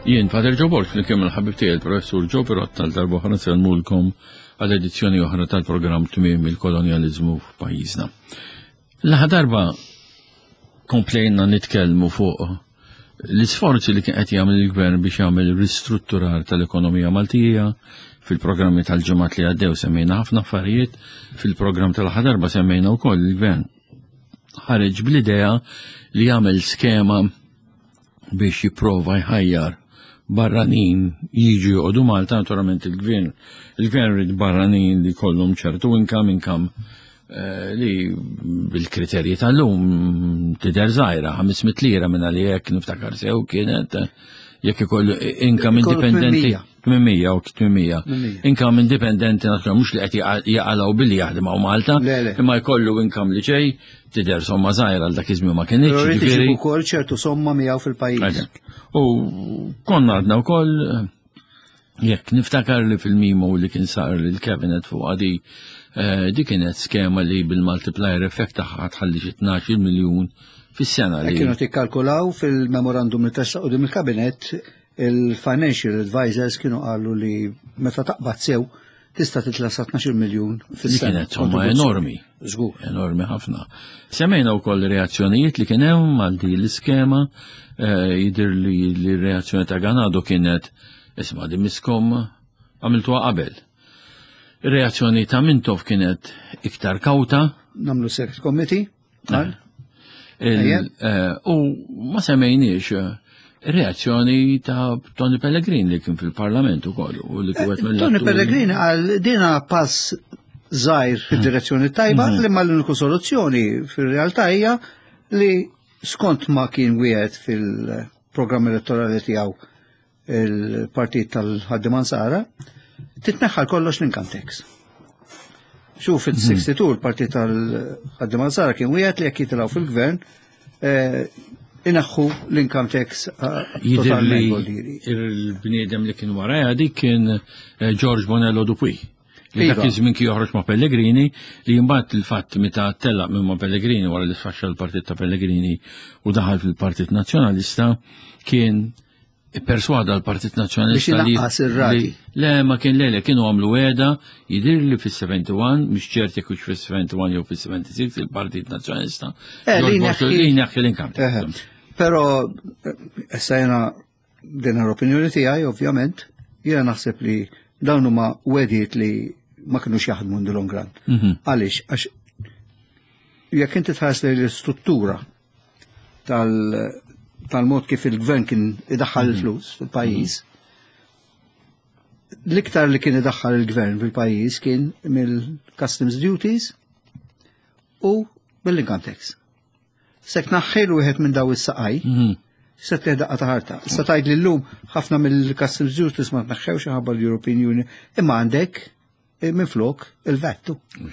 Jien Pater Joe Borg li kemm il-ħabib tiegħi il-Professur Joe Pirott tal-darba oħra nsellmulkom għal edizzjoni oħra tal-programm Tmiem il-Kolonjaliżmu f'pajjiżna. L-aħħar darba komplejna nitkellmu fuq l-isforzi li kien qed jagħmel il-Gvern biex jagħmel ristrutturar tal-ekonomija Maltija fil-programmi tal-ġimgħat li għaddew semmejna ħafna affarijiet, fil-programm tal-aħħar darba semmejna wkoll il-Gvern ħareġ bl-idea li jagħmel skema biex jipprova jħajjar barranin jiġu joqogħdu Malta, naturalment il-Gvern rid barranin li kollhom ċertu income li bil-kriterji tal-lum tidher żgħira 500 lira minn li jekk niftakar sew kienet jekk ikollu income indipendenti 800 u 800. Income indipendenti naturalment mhux li qed jaqalgħu billi jaħdem hawn Malta, imma jkollu income li ġej tidher somma żgħira għal dak iż-żmien ma kienx. Jiġifieri wkoll ċertu somma miegħu fil-pajjiż. U konna għadna wkoll jekk niftakar li fil-mimo li kien sar lill-Cabinet fuq għadi di kienet skema li bil-multiplier effect tagħha tħalli 12 miljun fis-sena li kienu tikkalkulaw fil-memorandum li tessaq qudiem il-Cabinet il-financial advisors kienu qalu li meta taqbad sew tista' titla' 12 miljun fis-sena. Kienet somma enormi. Żgur. Enormi ħafna. Semmejna wkoll reazzjonijiet li kien hemm għal din l-iskema jidher li r-reazzjoni ta' Ganado kienet isma' di miskom għamiltuha qabel. Ir-reazzjoni ta' Mintoff kienet iktar kawta. Namlu Select Committee. U ma semmejniex reazzjoni ta' Tony Pellegrini li kien fil-Parlament ukoll u li kienet Tony Pellegrini għal dina pass żgħir fid-direzzjoni tajba li ma l-uniku soluzzjoni fir-realtà hija li skont ma kien wieħed fil-programm elettorali tiegħu il-Partit tal-Ħaddiema Nsara titneħħal kollox l-income tax. Xuf fil-62 il-Partit tal-Ħaddiema Nsara kien wieħed li jekk jitilgħu fil-Gvern inaħħu l-income tax totalment. Il-bniedem li kien wara dik kien George Bonello Dupuy. Li dak iż-żmien kien joħroġ ma' Pellegrini li mbagħad il-fatt meta tellaq minn ma' Pellegrini wara li sfaxxa l-Partit ta' Pellegrini u daħal fil-Partit Nazzjonalista kien perswada l-Partit Nazzjonalista li le ma kien lele kienu għamlu għeda jidir li fis-71 mhux ċert jekk hux fis-71 jew fis-76 il-Partit Nazzjonalista li neħħi l-income. Però issa jiena din l-opinjoni tiegħi ovvjament jiena naħseb li dawn huma wedijiet li ma kinux jaħdmu in the long run. Għaliex għax jekk inti tħares li l-istruttura tal-mod kif il-Gvern kien idaħħal il-flus fil-pajjiż, l-iktar li kien idaħħal il-Gvern fil-pajjiż kien mill-customs duties u mill-income tax. Sek naħħilu wieħed minn daw is-saqaj, se teħdaqqa ta' ħarta. Issa tgħid li llum ħafna mill-customs duties ma tnaħħewx ħabba l-European Union, imma għandek minflok il-vettu.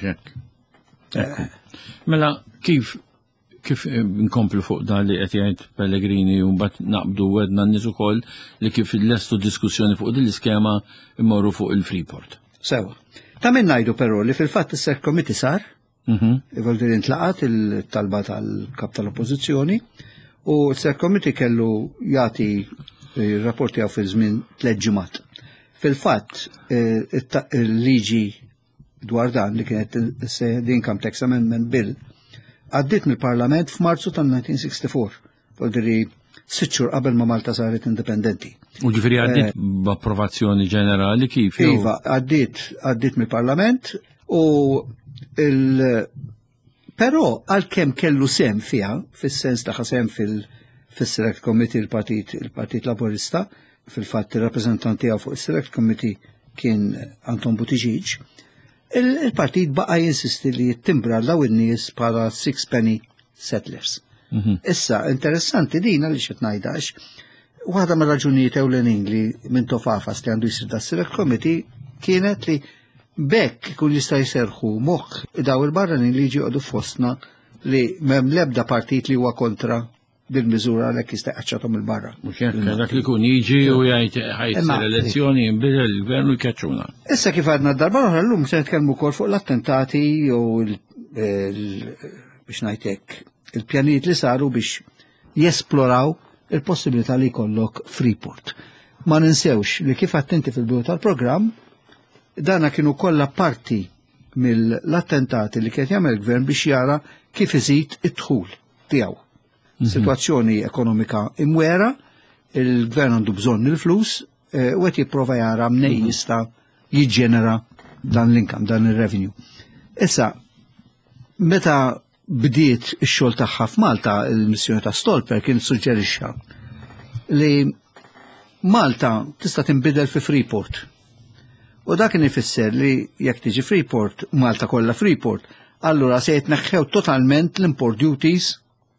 Mela kif nkomplu fuq dan li qed jgħid Pellegrini u mbagħad naqbdu wedna n-nies ukoll li kif lestu diskussjoni fuq din l-iskema immorru fuq il-Freeport. Sewa. Ta' min ngħidu però li fil-fatt is-Select Committee sar, ivolvi intlaqat il-talba tal-kap tal-Oppożizzjoni u s-Select Committee kellu jagħti rapporti għaw fil-żmien 3 ġimgħat. Fil-fatt il-liġi dwar dan li kienet l-Income Tax Amendment Bill għaddit mill-Parlament f'Marzu tal-1964, voldiri 6 xhur qabel ma Malta saret indipendenti. U ġifieri għaddit b'approvazzjoni ġenerali kif? Iva, għaddit mill-Parlament u però għalkemm kellu sem fiha, fis-sens ta' sem fil-Select Committee il-Partit Laburista, fil-fatt ir-rappreżentant tiegħu fuq is-Select Committee kien Anton Buttigieg, il-partit baqa' jinsisti li jittimbra daw in-nies bħala 6 penny settlers. Issa, interessanti din għaliex qed ngħidax, waħda mir-raġunijiet ewlenin li minn tofafas li għandu jsir das-Select Committee kienet li bekk kun jista' jserħu moħħ daw il-barranin li jiġu għadu fostna li m'hemm l-ebda partit li huwa kontra bil-miżura li jista' jqaċċathom il-barra. Dak li kun jiġi u jgħid ħajt l-elezzjoni jinbidel il-gvern u jkaċċuna. Issa kif għadna d-darba oħra llum se nitkellmu wkoll fuq l-attentati jew biex ngħidlek il-pjanijiet li saru biex jesploraw il-possibilità li jkollok Freeport. ma ninsewx li kif attenti fil-bidu tal-programm, dana kienu kollha parti mill-attentati li kien jagħmel il-gvern biex jara kif iżid id-dħul tiegħu. Situazzjoni ekonomika imwera, il-gvern għandu bżonn il-flus u qed jipprova jara mnej jista' jiġġenera dan l-income, dan il-revenue. Issa, meta bdiet ix-xogħol tagħha f'Malta, il-missjoni ta' Stolper kien suġġerixxa li Malta tista' tinbidel fi Freeport. U dak kien ifisser li jekk tiġi Freeport, Malta kollha Freeport, allura se jitneħħew totalment l-import duties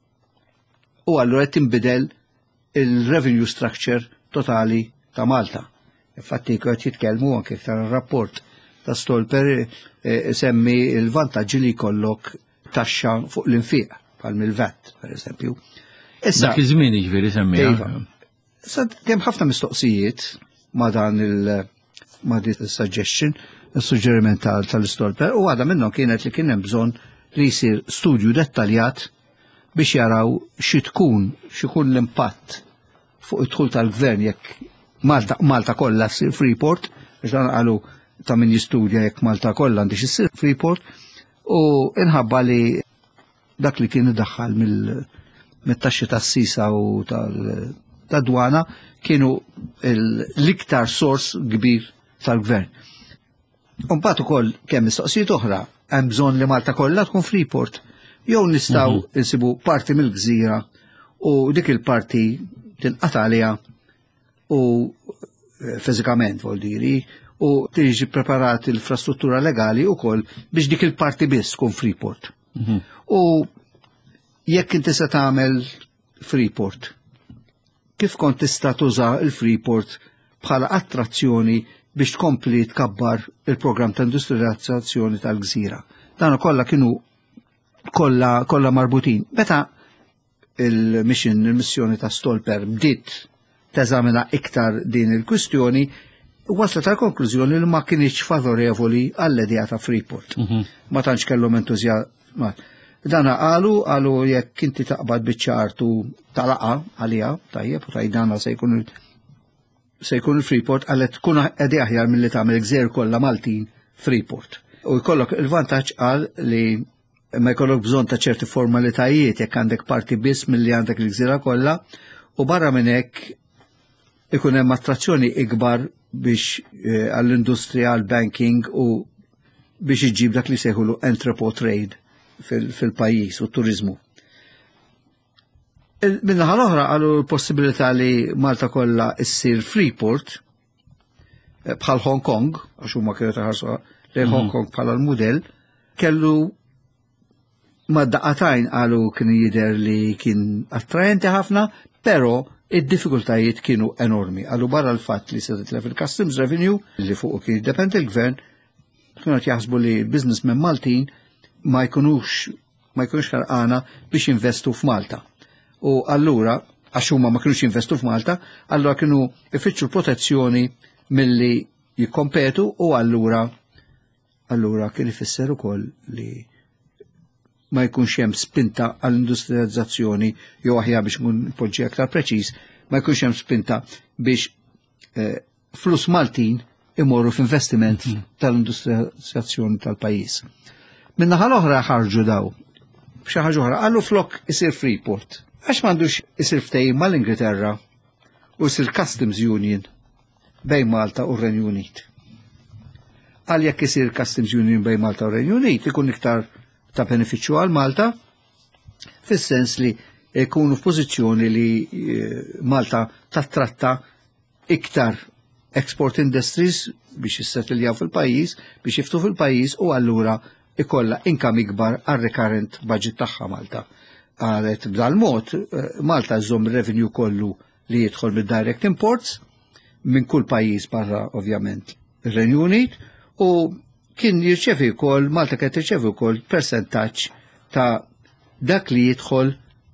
u allura qed tinbidel il-revenue structure totali ta' Malta. Infatti qed jitkellmu anke tar-rapport ta' Stolper semmi il-vantaġġi li jkollok taxxa fuq l-infiq bħal mill-VAT, pereżempju. Issa dak iż-żmien jiġifieri semmiha. Issa hemm ħafna mistoqsijiet ma' dan ma' dit il-suggestion, il-suġġeriment tal-Stolper, u għada minnhom kienet li kien hemm bżonn li jsir studju dettaljat biex jaraw x'ikun l-impatt fuq id-dħul tal-gvern jekk Malta kollha ssir Freeport, biex dan qalu ta' min jistudja jekk Malta kollha għandix issir Freeport, u inħabba li dak li kien iddaħħal mit-taxxi tas-sisa u tad-dwana kienu l-iktar sors kbir tal-gvern. Mbagħad ukoll kemm mistoqsijiet oħra hemm bżonn li Malta kollha tkun Freeport, jew nistgħu insibu parti mill-gżira u dik il-parti tinqata' għaliha u fiżikament voldiri u tiġi preparati l-infrastruttura legali wkoll biex dik il-parti biss tkun Freeport. U jekk inti se tagħmel Freeport, kif kont tista' tuża l-Freeport bħala attrazzjoni biex tkompli tkabbar il-programm ta' industrializzazzjoni tal-gżira. Dan kollha kienu kollha marbutin. Meta il-missjoni ta' Stolper bdiet teżamina iktar din il-kwistjoni, waslet tal-konklużjoni li ma kienx favorevoli għall-idea ta' Freeport. Ma tantx kellhom entużjażmat. Dana qalu jekk inti taqbad biċ-ċartu talaqa għalija, tajjeb, u tajdana se jkun il-Freeport għallet tkun għedi aħjar mill-li tagħmel gżejjer kollha Maltin Freeport. U jkollok il-vantaġġ qal li ma jkollok bżonn ta' ċerti formalitajiet jekk għandek parti biss milli għandek il-gżira kollha, u barra minn hekk ikun hemm attrazzjoni ikbar biex għall-industrija, għall-banking u biex iġġib dak li sejħulu entrepot trade fil-pajjiż u turizmu. Minnaħa l-oħra għallu l-possibilità li Malta kollha issir Freeport bħal Hong Kong, għax huma kienu taħarsu li Hong Kong bħala l-mudell, kellu ma daqatajn għalu kien jidher li kien attrajenti ħafna, però id-diffikultajiet kienu enormi. Għallu barra l-fatt li se titlef il-customs revenue li fuq kien jiddependi l-gvern, kienu jaħsbu li businessmen Maltin ma jkunux ħarqana biex investu f'Malta. U allura, għax huma ma kienux jinvestu f'Malta, allura kienu ifittxu protezzjoni milli jikkompetu u allura kien ifisser ukoll li ma jkunx hemm spinta għall-industrializzazzjoni jew aħjar biex nkun poġġi aktar preċiż, ma jkunx hemm spinta biex flus Maltin imorru f'investiment tal-industrializzazzjoni tal-pajjiż. Min-naħa l-oħra ħarġu daw b'xi ħaġa oħra, qalu flok isir Freeport. Għax m'għandux isir ftehim mal-Ingilterra u isir Customs Union bejn Malta u r-Renju Unit. Għal jekk isir Customs Union bejn Malta u r-Renju Unit ikun iktar ta' benefiċċju għal Malta, fis-sens li jkunu f'pożizzjoni li Malta tattratta iktar export industries biex jissettiljaw fil-pajjiż, biex jiftu fil-pajjiż u allura ikolla income ikbar għal-recurrent budget tagħha Malta. Għalet b'dal mod Malta żomm revenue kollu li jidħol mid-direct imports minn kull pajjiż barra ovvjament ir-Renju Unit u kien jirċevi wkoll Malta kien tirċevi wkoll persentaġġ ta' dak li jidħol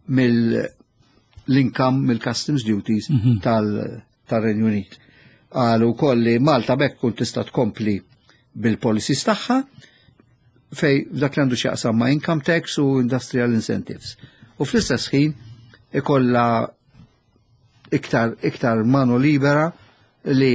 mill-income mill-customs duties tal-Renju Unit. Għalu wkoll li Malta bekk kun tista' tkompli bil-policies tagħha fej dak li għandu xaqsam ma' income tax u industrial incentives. U fl-istess ħin ikolla iktar mano libera li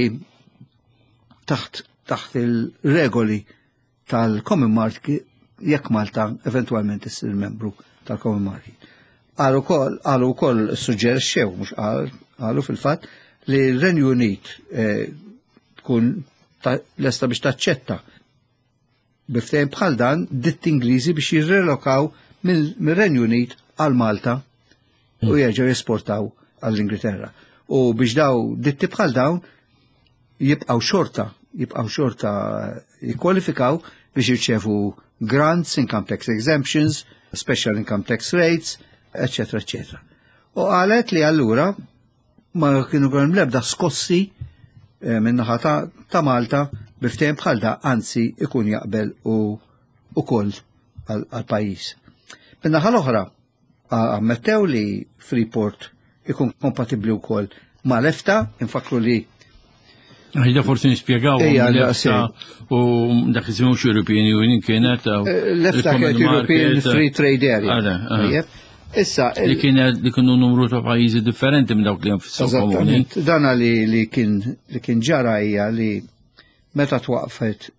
taħt il-regoli tal-Common Market jekk Malta eventualment issir membru tal-Common Market. Għalu wkoll suġġerixxew mhux għalu fil-fatt li l-Renju Unit tkun lesta biex taċċetta biftehim bħal dan ditt Ingliżi biex jirrelokaw mill-Renju Unit għal Malta u jerġgħu jesportaw għall-Ingilterra. U biex daw ditti bħal dawn jibqgħu xorta jikkwalifikaw biex jirċevu grants, income tax exemptions, special income tax rates, eccetera, eccetera. U għalet li allura ma kienu għan lebda skossi minnaħa ta' Malta biftehim bħal da, anzi ikun jaqbel u koll għal-pajis. Minnaħa l-oħra, ammettew li Freeport ikun kompatibli u koll ma' l-EFTA, infakru li Ħajda forsi nispjegaw u dak iżmux European Union kienet l-EFTA kienet European Free Trade Area. Issa li kienu numru ta' pajjiżi differenti minn dawk li hemm fis-suq komuni. Dana li kien ġara hija li meta twaqfet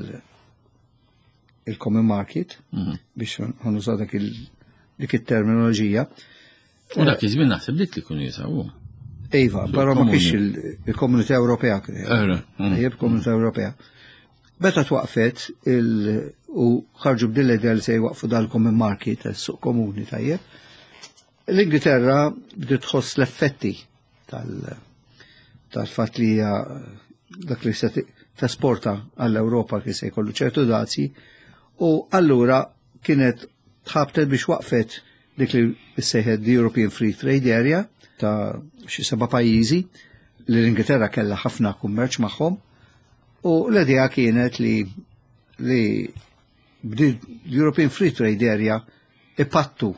il-Common Market biex ħanuża dik it-terminoloġija. U dak iż-żmien naħseb li kienu jisawu. Iva, però ma kienx il-Komunità Ewropea. Il-Komunità Ewropea. Meta twaqfet u ħarġu b'dil-idea li se jwaqfu dal-Common Market, il-suq komuni tajjeb, l-Ingilterra bdiet tħoss l-effetti tal-fatt li dak li se tesporta għall-Ewropa li se jkollu ċertu dazzi, u allura kienet tħabtet biex waqfet dik li ssejħed European Free Trade Area ta' xi 7 pajjiżi li l-Ingilterra kellha ħafna kummerċ magħhom, u l-idea kienet li l-European Free Trade Area ipattu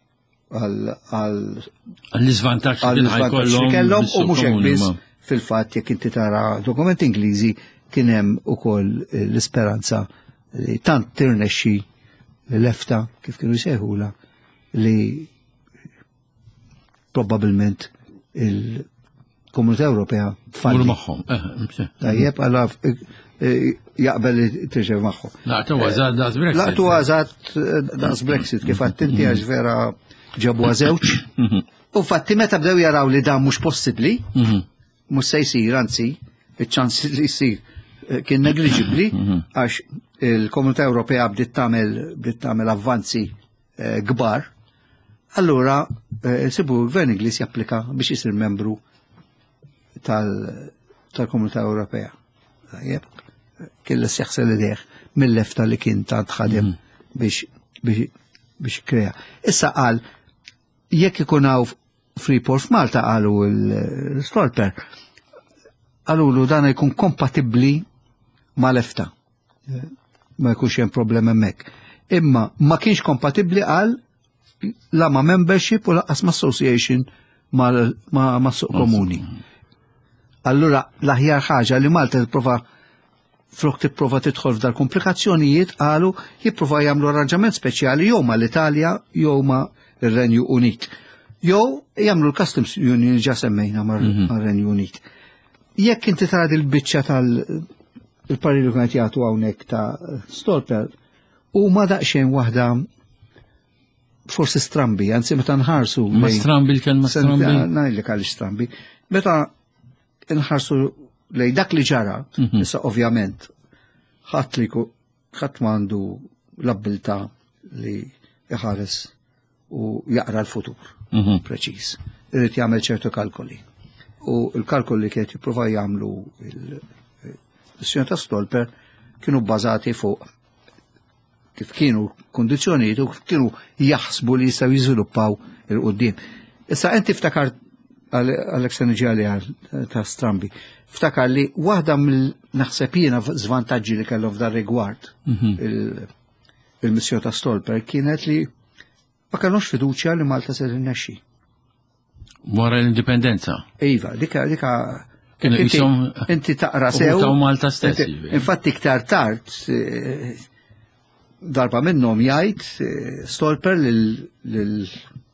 għall-iżvantaġġi kellhom u mhux hekk biss fil-fatt jekk inti tara dokumenti Ingliżi kien hemm ukoll l-isperanza li tant tirnexxi l-EFTA kif kienu jsejħula li probabbilment il-Komunità Ewropea tfalli magħhom. Tajjeb għala jaqbel li tirġew magħhom. Laqtu għażat daqs Brexit. Laqtu għażat daqs Brexit kif għadt inti għax vera ġabu żewġ. U fatti meta bdew jaraw li dan mhux possibbli, mhux se jsir, anzi, iċ-ċans li jsir kien negliġibbli għax il-Komunità Ewropea bdiet tagħmel avvanzi kbar. Allura, sibu l-Gvern Ingliż japplika biex jisir membru tal-Komunità Ewropea. Kien seħsel id-deħ mill-EFTA li kien tant ħadem biex krea. Issa qal, jekk ikun hawn Freeport f'Malta qalu l-Stolper, qalu dan jkun kompatibbli mal-EFTA. Ma jkunx hemm problema hemmhekk. Imma ma kienx kompatibbli qal la ma membership u laqqas ma association ma suq komuni. Allura l-aħjar ħaġa li Malta tipprova tidħol f'dal komplikazzjonijiet qalu jipprova jagħmlu arranġament speċjali jew mal-Italja jew ma' r-Renju Unit. Jew jagħmlu l-Customs Union ġa semmejna mar-Renju Unit. Jekk inti tara il-biċċa tal-pariri li kienet jagħtu hawnhekk ta' Stolper huma daqsxejn waħda forsi strambi, anzi meta nħarsu. Ma strambi l-kelma strambi? Najlek għalli strambi. Meta nħarsu lej dak li ġara, issa ovvjament, ħadd mandu l-abbilta li jħares u jaqra l-futur, preċiż. Irrid jagħmel ċertu kalkoli. U l-kalkoli kienet jipprova jagħmlu il-Sinjor ta' Stolper kienu bbażati fuq kif kienu kondizjonijiet u kienu jaħsbu li jistaw jiżviluppaw il-qoddim. Issa inti ftakar għal-ekstaniġali ta' Strambi, ftakar li waħda mill-naħseb jiena żvantaġġi li kellhom f'dar rigward il-missjoni ta' Stolper kienet li ma kellhomx fiduċja li Malta se tinnexxi. Wara l-indipendenza. Iva, dika inti taqra sew. Malta stessi. Infatti iktar tard darba minnhom jgħid Stolper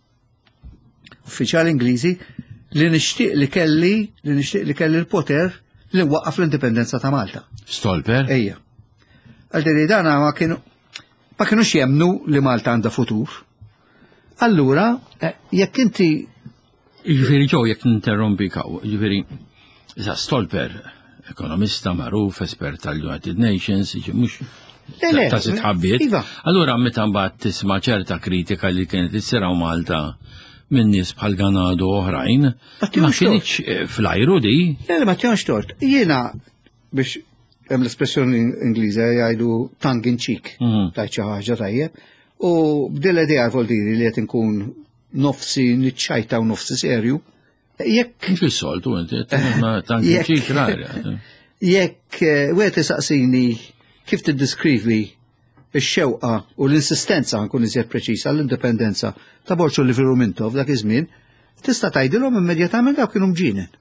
lill-uffiċjali Ingliżi li nixtieq li kelli l-poter li waqqaf l-indipendenza ta' Malta. Stolper? Ejja. Għaldiri dana ma kienux jemnu li Malta għandha futur. Allura, jekk inti. Ġifieri ġew jekk ninterrompi kaw, ġifieri Stolper, ekonomista magħruf, espert tal-United Nations, mhux ta' sitħabbiet. Allura meta mbagħad tisma' ċerta kritika li kienet issiraw Malta minn nies bħal Ganado oħrajn, ma kienx fl-ajru di. Ma kienx tort. Jiena biex hemm l-espressjoni Ingliża jgħidu tongue in cheek, tajt xi ħaġa tajjeb, u b'dil idea voldiri li qed inkun nofsi niċċajta u nofsi serju, jekk fis-soltu inti tongue in cheek rara. Jekk wieħed isaqsini kif tiddeskrivi ix-xewqa u l-insistenza nkun iżjed preċisa l-indipendenza ta' Borċu Liviru Mintov dak iż-żmien, tista' tgħidilhom immedjatament dawk kienu mġienen.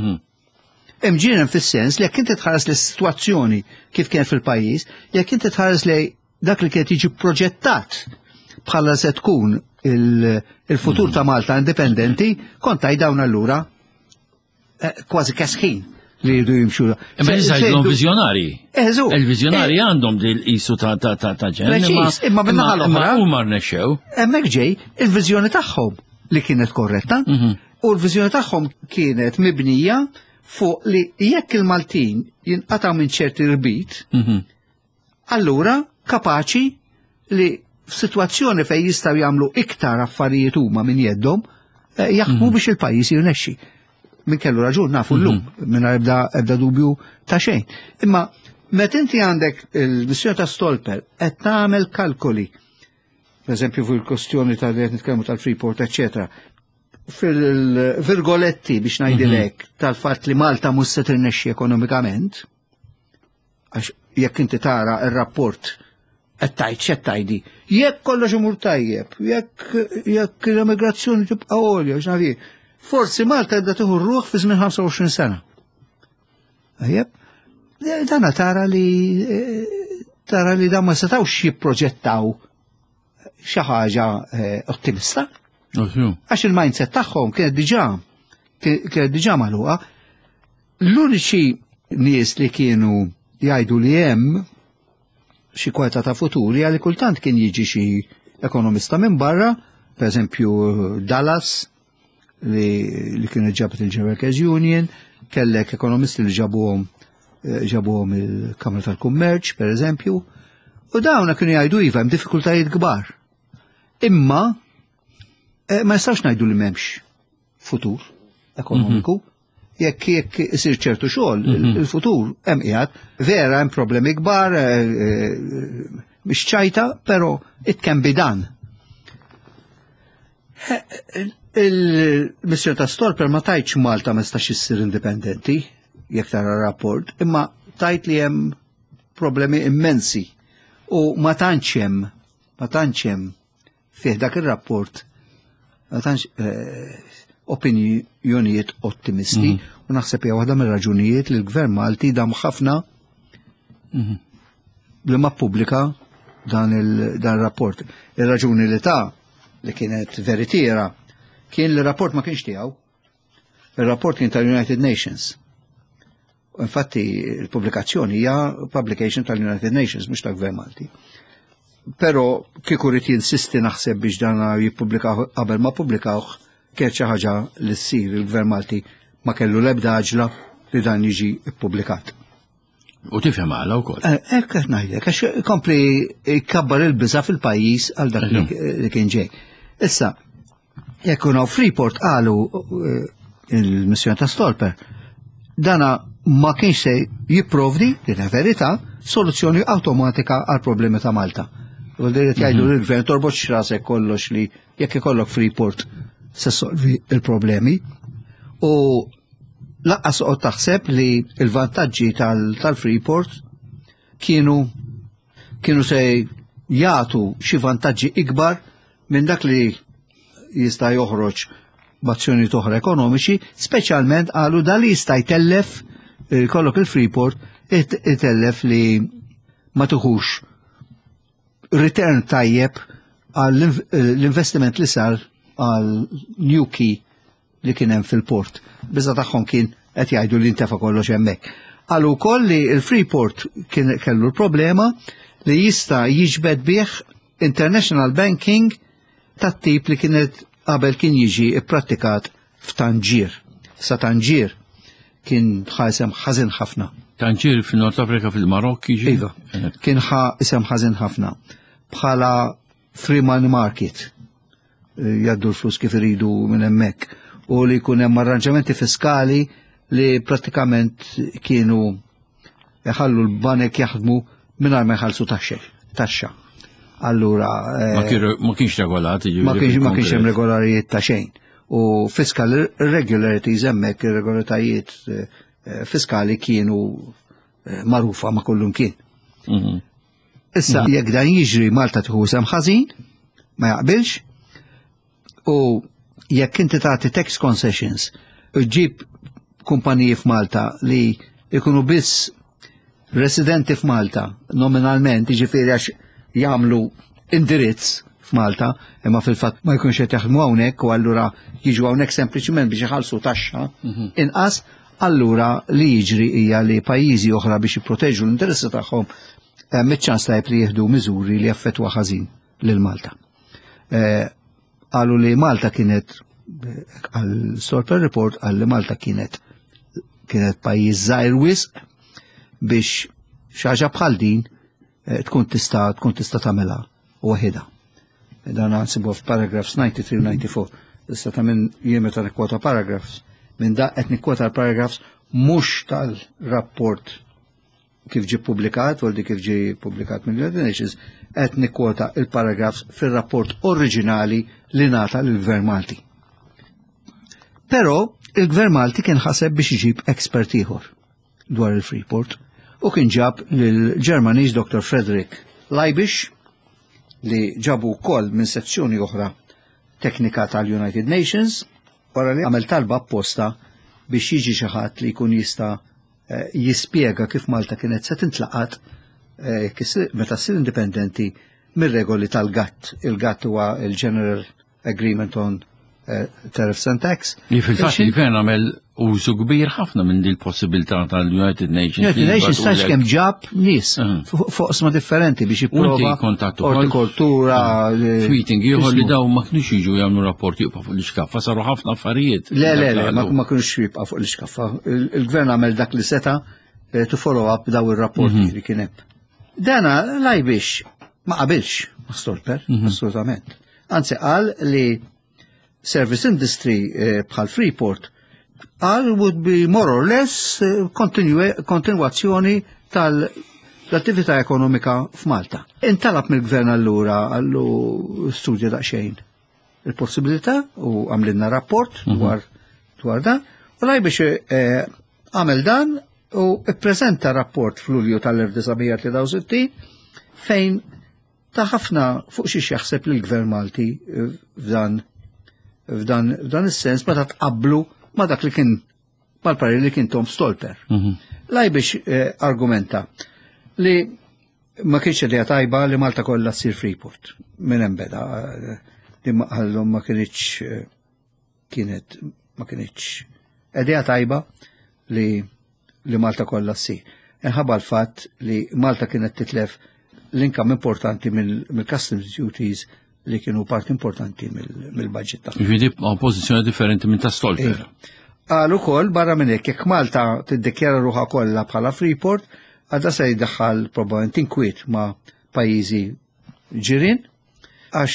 Mġienen fis-sens li jekk inti tħares lis-sitwazzjoni kif kien fil-pajjiż, jekk inti tħares lej dak li kien jiġi proġettat bħala se tkun il-futur ta' Malta indipendenti, kont tgħid dawn allura kważi kasħin li jridu jimxu. Imma jżajdlhom viżjonari. Il-viżjonari għandhom dil-qisu ta' ġen. Imma minnaħa l-oħra. Huma rnexxew. Hemmhekk ġej il-viżjoni tagħhom li kienet korretta, u l-viżjoni tagħhom kienet mibnija fuq li jekk il-Maltin jinqataw minn ċerti rbit, allura kapaċi li f'sitwazzjoni fejn jistgħu jagħmlu iktar affarijiet huma minn jeddhom jaħdmu biex il-pajjiż jirnexxi. Min kellu raġun nafu llum, minn ebda dubju ta' xejn. Imma meta inti għandek il-missjoni ta' Stolper qed tagħmel kalkoli, pereżempju fuq il-kwestjoni ta' li qed nitkellmu tal-Freeport, eċetera, fil-virgoletti biex ngħidilek tal-fatt li Malta mhux se tirnexxi ekonomikament, għax jekk inti tara r-rapport qed tgħid x'qed tgħidi, jekk kollox imur tajjeb, jekk l-immigrazzjoni tibqa' għolja x'nafi. Forsi Malta jibda tieħu r-ruħ fi żmien 25 sena. Ajjeb, dana tara li dan ma setgħux jipproġettaw xi ħaġa ottimista. Għax il-mindset tagħhom kienet diġà magħluqa. L-uniċi nies li kienu jgħidu li hemm xi kwalità ta' futuri għalli kultant kien jiġi xi ekonomista minn barra, pereżempju Dallas, li kienu ġabet il-Workers Union, kellek ekonomisti li ġabuhom il-Kamra tal-Kummerċ, per eżempju, u dawna kienu jgħidu iva hemm diffikultajiet kbar. Imma ma jistgħux ngħidu li m'hemmx futur ekonomiku, jekk isir ċertu xogħol, il-futur hemm qiegħed, vera hemm problemi kbar, mhix ċajta, però it can be done. Il-missjoni ta' Stolper ma tajtx Malta ma stax issir indipendenti, jekk tara rapport, imma tajt li hemm problemi immensi u ma tantx hemm fih dak ir-rapport ma tantx opinjonijiet ottimisti u naħseb hija waħda mir-raġunijiet li l-Gvern Malti dam ħafna li ma ppubblika dan ir-rapport. Ir-raġuni li ta' li kienet veritiera kien li rapport ma kienx tiegħu. Ir-rapport kien tal-United Nations. U infatti il-pubblikazzjoni hija publication tal-United Nations mhux tal-Gvern Malti. Però kieku rrid jinsisti naħseb biex dan jippubblikaw qabel ma pubblikawh kien xi ħaġa li ssir il-Gvern Malti ma kellu l-ebda aġla li dan jiġi ppubblikat. U tifhem għala wkoll. Hekk qed ngħidlek għax kompli jkabbar il-biża' fil-pajjiż għal dak li kien ġej. Issa, jekk hawn Freeport qalu il-missjoni ta' Stolper, dana ma kienx se jipprovdi li la verità soluzzjoni awtomatika għal problemi ta' Malta. Għaldiet jgħidu l-gvern torbot x'rasek kollox li jekk ikollok Freeport se solvi il-problemi u laqqas qod taħseb li il-vantaġġi tal-Freeport kienu se jagħtu xi vantaġġi ikbar minn dak li jista' joħroġ b'azzjonijiet oħra ekonomiċi, speċjalment qalu da li jista' jtellef kollok il-Freeport itellef li ma tuħux return tajjeb għall l-investiment li sar għal new key li kien hemm fil-port. Biża tagħhom kien qed jgħidu li intefa' kollox hemmhekk. Qalu wkoll li l-Freeport kien kellu l-problema li jista' jiġbed bih international banking tat-tip li kienet qabel kien jiġi ipprattikat f'Tanġir. Sa Tanġir kien ħasem ħażin ħafna. Tanġir fil-Nord Afrika fil-Marokk jiġi? Iva, kien isem ħażin ħafna. Bħala free money market. Jaddu l-flus kif iridu minn hemmhekk. U li jkun hemm arranġamenti fiskali li prattikament kienu jħallu l-banek jaħdmu mingħajr ma jħallsu taxxa. Allura ma kienx regolati. Ma kienx hemm regolarijiet ta' xejn. U fiscal irregularities hemmhekk irregolaritajiet fiskali kienu magħrufa ma' kullum kien. Issa jekk dan jiġri Malta tieħu sem ħażin, ma jaqbilx, u jekk inti tagħti tax concessions u ġib kumpaniji f'Malta li jkunu biss residenti f'Malta nominalment, jiġifieri għax jagħmlu indirizz f'Malta, imma fil-fatt ma jkunx qed jaħdmu hawnhekk u allura jiġu hawnhekk sempliċiment biex iħallsu taxxa inqas, allura li jiġri hija li pajjiżi oħra biex jipproteġu l-interessi tagħhom miċ-ċans tajb li jieħdu miżuri li jaffettwa ħażin lil Malta. Qalu li Malta kienet għal Stolper Report qal li Malta kienet pajjiż żgħir wisq biex xi ħaġa bħal din tkun tista' tagħmilha waħedha. Dan nsibu f'paragraphs 93 u 94. Issa ta' minn jien meta nikkwota paragraphs minn da qed nikkwota l-paragraphs mhux tal-rapport kif ġie publikat, u kif ġie publikat minn United Nations, qed nikkwota il-paragraphs fir-rapport oriġinali li ngħata lill-Gvern Malti. Però il-Gvern Malti kien ħaseb biex iġib ekspert ieħor dwar il-Freeport u kien ġab lill-Ġermaniż Dr. Frederick Leibisch li ġabu wkoll minn sezzjoni oħra teknika tal-United Nations, wara li għamel talba apposta biex jiġi xi ħadd li jkun jista' jispjega kif Malta kienet se tintlaqat meta ssir indipendenti mir-regoli tal-GATT. Il-GATT huwa il-General Agreement on Tariffs and Tax. Li fil-fatt il-Gvern għamel użu kbir ħafna minn din il-possibilità tal-United Nations. United Nations tax kemm ġab nies fuq isma differenti biex jipprova hortikoltura. Tweeting ieħor li daw ma kinux jiġu jagħmlu rapport jibqa' fuq l-iskaffa, saru ħafna affarijiet. Le, ma kinux jibqa' fuq l-iskaffa. Il-Gvern għamel dak li seta' to follow up daw ir-rapporti li kien hemm. Dana Leibisch ma qabilx ma' Stolper, assolutament. Anzi qal li service industry bħal Freeport would be more or less kontinuazzjoni tal-attività ekonomika f'Malta. Intalab mill-Gvern allura għallu studja daqsxejn il-possibilità u għamlinna rapport dwar dan, u Leibisch għamel dan u ippreżenta rapport f'Lulju tal-1963 fejn ta' ħafna fuq xi jaħseb li l-Gvern Malti f'dan is-sens meta tqabblu ma' dak li kien mal-parir li kien Tom Stolper. Leibisch argumenta li ma kienx idea tajba li Malta kollha ssir Freeport. Minn hemm beda li għallhom ma kienx idea tajba li Malta kollha ssir. Inħabba l-fatt li Malta kienet titlef l-inkam importanti mill-customs duties li kienu parti importanti mill-budget ta' Ġvidi pożizzjoni differenti minn ta' Stolper. Għal ukoll barra minn hekk jekk Malta tiddikjara ruħha kollha bħala Freeport, għadha se jiddaħħal probabbilment inkwiet ma' pajjiżi ġirien għax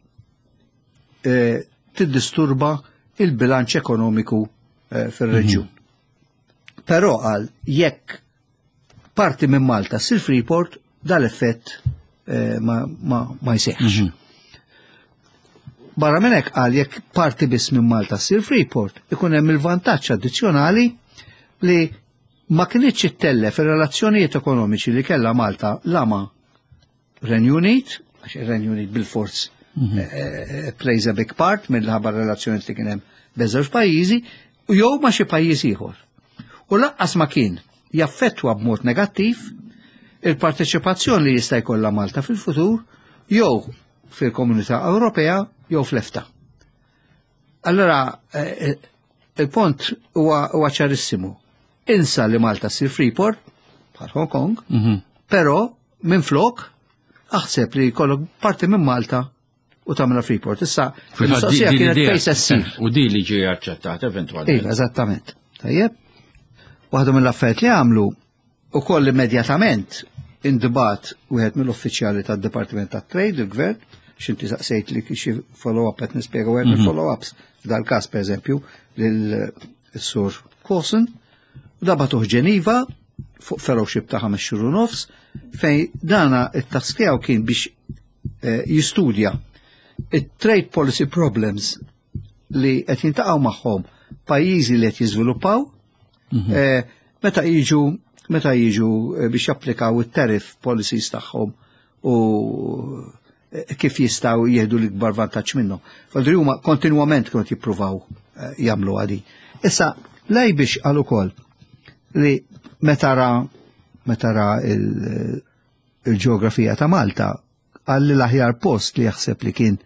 tiddisturba il-bilanċ ekonomiku fir-reġjun. Però qal jekk parti minn Malta ssir Freeport dal-effett ma jseħħx. Barra minn hekk qal jekk parti biss minn Malta ssir Freeport, ikun hemm il-vantaġġ addizzjonali li ma kinitx ittellef ir-relazzjonijiet ekonomiċi li kellha Malta lama Renju Unit, għax ir-Renju Unit bil-fors plays a big part mill-ħabar relazzjonijiet li kien hemm beżewġ pajjiżi, u jew ma xi pajjiż ieħor. U laqqas ma kien jaffettwa b'mod negattiv il-parteċipazzjoni li jista' jkollha Malta fil-futur jew fil-Komunità Ewropea jew fl-EFTA. Allora il-pont huwa ċarissimu. Insa li Malta ssir Freeport bħal Hong Kong, però minn flok aħseb li jkollok parti minn Malta u tagħmilha Freeport. Issa il-mistoqsija kienet fejn se ssir. U di li ġie aċċettata eventwalment. Eżattament. Tajjeb. Waħda mill-affarijiet li għamlu ukoll immedjatament indibat wieħed mill-uffiċjali tad-Dipartiment tat-Trade, il-Gvern, x'inti saqsejt li xi follow-up qed nispjega wieħed mill-follow-ups f'dal-każ pereżempju lil-Sur Coulson, u dabatuh Ġeniva fuq fellowship ta' 5 xhur u nofs fejn dana it-task tiegħu kien biex jistudja it-trade policy problems li qed jintaqgħu magħhom pajjiżi li qed jiżviluppaw meta jiġu biex japplikaw it-tariff policies tagħhom u kif jistgħu jieħdu l-ikbar vantaġġ minnhom. Għaldri huma kontinwament kienu jippruvaw jagħmlu għadi. Issa lej biex qal ukoll li meta ra il-ġeografija ta' Malta għal li l-aħjar post li jaħseb li kien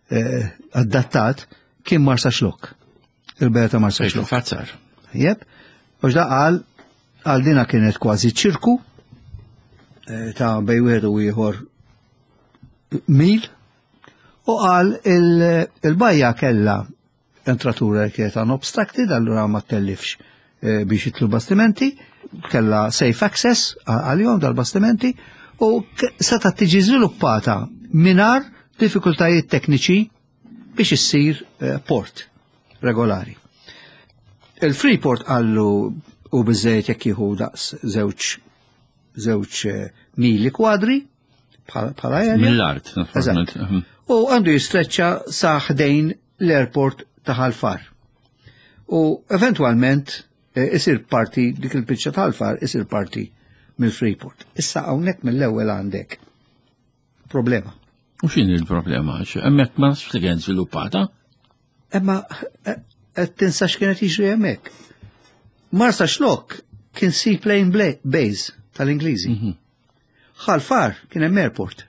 adattat kien Marsa Xlokk. Il-belt ta' Marsa Xlokk. Fazzar. Jeb, u da għal dina kienet kważi ċirku ta' bej wieħed u ieħor mil u għal il-bajja kella entratura kienet unobstructed, allura ma tellifx biex jitlu bastimenti, kella safe access għal-jom dal-bastimenti u seta tiġi żviluppata minar diffikultajiet tekniċi biex issir port regolari. Il-Freeport għallu u bizzejt jekk jieħu daqs żewġ mili kwadri bħala aerja. Mill-art, naturalment. U għandu jistreċċa sa ħdejn l-airport ta' Ħalfar. U eventwalment isir parti dik il-biċċa ta' Ħalfar isir parti mill-Freeport. Issa hawnhekk mill-ewwel għandek problema. U x'inhi l-problema? Hemmhekk ma nafx li kienet żviluppata? Imma qed tinsa x'kienet jiġri hemmhekk. Marsa Xlokk kien seaplane base tal-Ingliżi. Ħalfar kien hemm airport.